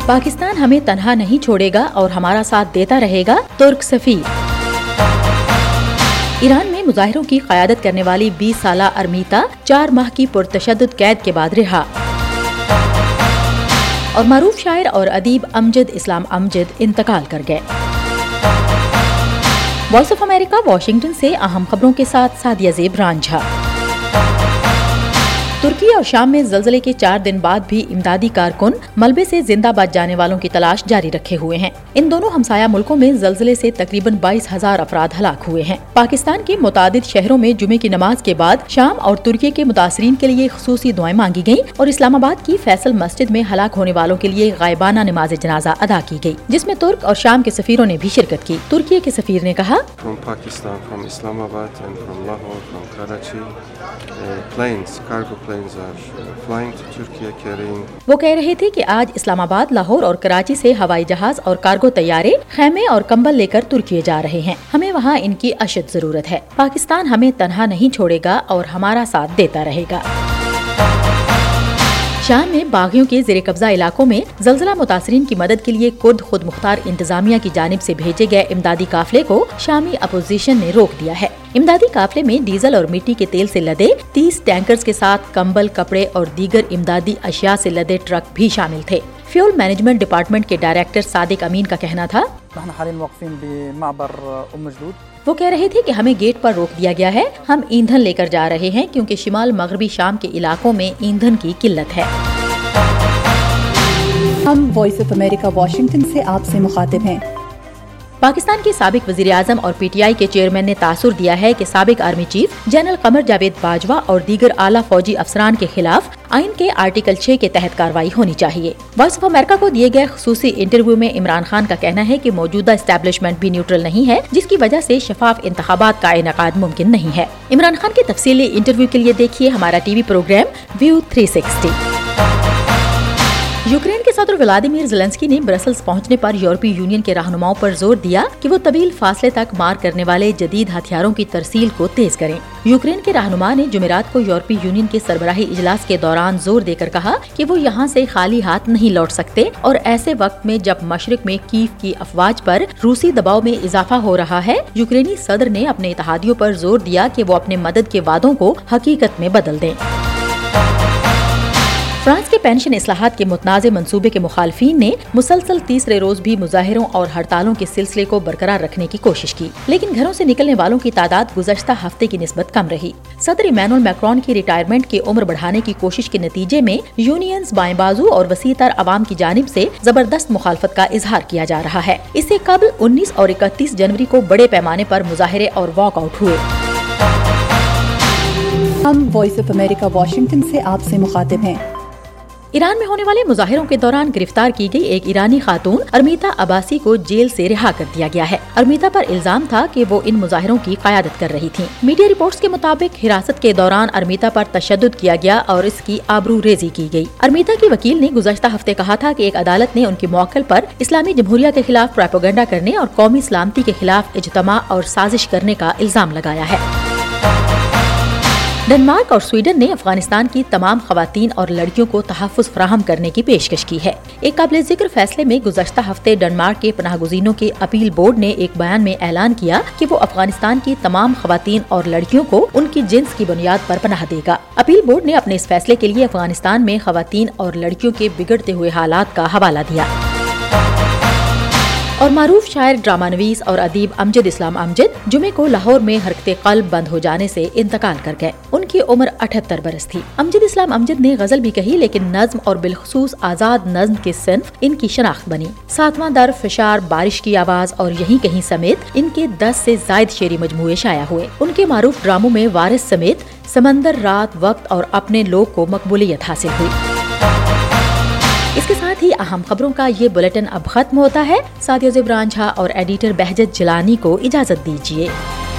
पाकिस्तान हमें तन्हा नहीं छोड़ेगा और हमारा साथ देता रहेगा, तुर्क सफीर। ईरान में मुजाहिरों की क़यादत करने वाली 20 साला अरमीता 4 माह की पुरतशद्दुद कैद के बाद रिहा। और मारूफ शायर और अदीब अमजद इस्लाम अमजद इंतकाल कर गए। वॉइस ऑफ अमेरिका वाशिंगटन से अहम खबरों के साथ सादिया ज़ेब रांझा। तुर्की और शाम में ज़लज़ले के 4 दिन बाद भी इमदादी कारकुन मलबे से जिंदा बच जाने वालों की तलाश जारी रखे हुए हैं। इन दोनों हमसाया मुल्कों में ज़लज़ले से तकरीबन 22,000 अफराद हलाक हुए हैं। पाकिस्तान के मुतादिद शहरों में जुमे की नमाज के बाद शाम और तुर्की के मुतासरीन के लिए खुसूसी दुआएं मांगी गयी और इस्लामाबाद की फैसल मस्जिद में हलाक होने वालों के लिए गायबाना नमाज जनाजा अदा की गयी, जिसमें तुर्क और शाम के सफीरों ने भी शिरकत की। तुर्की के सफीर ने कहा, वो कह रहे थे कि आज इस्लामाबाद, लाहौर और कराची से हवाई जहाज और कार्गो तैयारे, खैमे और कंबल लेकर तुर्की जा रहे हैं। हमें वहाँ इनकी अशद जरूरत है। पाकिस्तान हमें तन्हा नहीं छोड़ेगा और हमारा साथ देता रहेगा। शाम में बागियों के ज़ेरे कब्जा इलाकों में ज़लज़ला मुतासरीन की मदद के लिए कुर्द खुद मुख्तार इंतजामिया की जानिब से भेजे गए इमदादी काफिले को शामी अपोजिशन ने रोक दिया है। इमदादी काफिले में डीजल और मिट्टी के तेल से लदे 30 टैंकर्स के साथ कंबल, कपड़े और दीगर इमदादी अशिया से लदे ट्रक भी शामिल थे। फ्यूल मैनेजमेंट डिपार्टमेंट के डायरेक्टर सादिक अमीन का कहना था, वो कह रहे थे कि हमें गेट पर रोक दिया गया है। हम ईंधन लेकर जा रहे हैं क्योंकि शिमाल मगरबी शाम के इलाकों में ईंधन की किल्लत है। हम वॉइस ऑफ अमेरिका वाशिंगटन से आपसे मुखातिब हैं। पाकिस्तान के साबिक वज़ीर-ए-आज़म और पीटीआई के चेयरमैन ने तासुर दिया है कि साबिक army chief general Qamar Javed Bajwa और दीगर आला फौजी अफसरान के खिलाफ आइन के आर्टिकल 6 के तहत कार्रवाई होनी चाहिए। वॉइस ऑफ अमेरिका को दिए गए खुसूसी इंटरव्यू में इमरान खान का कहना है कि मौजूदा एस्टेब्लिशमेंट भी न्यूट्रल नहीं है, जिसकी वजह से शफाफ इंतखाबात का इनेकाद मुमकिन नहीं है। इमरान खान के तफसीली इंटरव्यू के लिए देखिए हमारा टीवी प्रोग्राम व्यू 360। यूक्रेन के सदर व्लादिमीर ज़ेलेंस्की ने ब्रसल्स पहुंचने पर यूरोपीय यूनियन के रहनुमाओं पर जोर दिया कि वो तवील फासले तक मार करने वाले जदीद हथियारों की तरसील को तेज करें। यूक्रेन के रहनुमा ने जुमेरात को यूरोपीय यूनियन के सरबराही इजलास के दौरान जोर देकर कहा कि वो यहाँ से खाली हाथ नहीं लौट सकते और ऐसे वक्त में जब मशरिक में कीव की अफवाज पर रूसी दबाव में इजाफा हो रहा है, यूक्रेनी सदर ने अपने इत्तेहादियों पर जोर दिया कि वो अपने मदद के वादों को हकीकत में बदल दें। फ्रांस के पेंशन इस्लाहात के मुतनाज़े मंसूबे के मुखालफीन ने मुसलसल तीसरे रोज भी मुजाहिरों और हड़तालों के सिलसिले को बरकरार रखने की कोशिश की, लेकिन घरों से निकलने वालों की तादाद गुज़श्ता हफ्ते की निस्बत कम रही। सदर इमैनुअल मैक्रोन की रिटायरमेंट की उम्र बढ़ाने की कोशिश के नतीजे में यूनियंस बाएं बाजू और वसीतर अवाम की जानिब से जबरदस्त मुखालफत का इजहार किया जा रहा है। इससे कबल 19 और 31 जनवरी को बड़े पैमाने पर मुजाहिरे और वॉकआउट हुए। हम वॉइस ऑफ अमेरिका वाशिंगटन से आपसे मुखातिब हैं। ईरान में होने वाले मुजाहिरों के दौरान गिरफ्तार की गई एक ईरानी खातून अरमीता अब्बासी को जेल से रिहा कर दिया गया है। अरमीता पर इल्जाम था कि वो इन मुजाहिरों की क़यादत कर रही थी। मीडिया रिपोर्ट्स के मुताबिक हिरासत के दौरान अरमीता पर तशद्दुद किया गया और इसकी आबरू रेजी की गई। अरमीता की वकील ने गुज़श्ता हफ्ते कहा था कि एक अदालत ने उनकी मौक़िल पर इस्लामी जमहूरिया के खिलाफ प्रोपेगेंडा करने और कौमी सलामती के खिलाफ इज्तमा और साजिश करने का इल्जाम लगाया है। डेनमार्क और स्वीडन ने अफगानिस्तान की तमाम खवातीन और लड़कियों को तहफ़्फ़ुज़ फराहम करने की पेशकश की है। एक काबिल ज़िक्र फैसले में गुज़श्ता हफ्ते डेनमार्क के पनाहगुज़ीनों के अपील बोर्ड ने एक बयान में ऐलान किया कि वो अफगानिस्तान की तमाम खवातीन और लड़कियों को उनकी जिन्स की बुनियाद पर पनाह देगा। अपील बोर्ड ने अपने इस फैसले के लिए अफगानिस्तान में खवातीन और लड़कियों के बिगड़ते हुए हालात का हवाला दिया। और मारूफ शायर, ड्रामा नवीस और अदीब अमजद इस्लाम अमजद जुमे को लाहौर में हरकते क़ल्ब बंद हो जाने से इंतकाल कर गए। उनकी उम्र 78 बरस थी। अमजद इस्लाम अमजद ने गजल भी कही, लेकिन नज्म और बिलखसूस आजाद नज्म के सिन्फ इनकी शनाख्त बनी। 7वां दर, फिशार, बारिश की आवाज और यहीं कहीं समेत इनके 10 से जायद शेरी मजमूए शाया हुए। उनके मारूफ ड्रामों में वारिस समेत समंदर, रात, वक्त और अपने लोग को मकबूलियत हासिल हुई। इसके साथ ही अहम खबरों का ये बुलेटिन अब खत्म होता है। सादिया ज़ेब रांझा और एडिटर बहजत जिलानी को इजाजत दीजिए।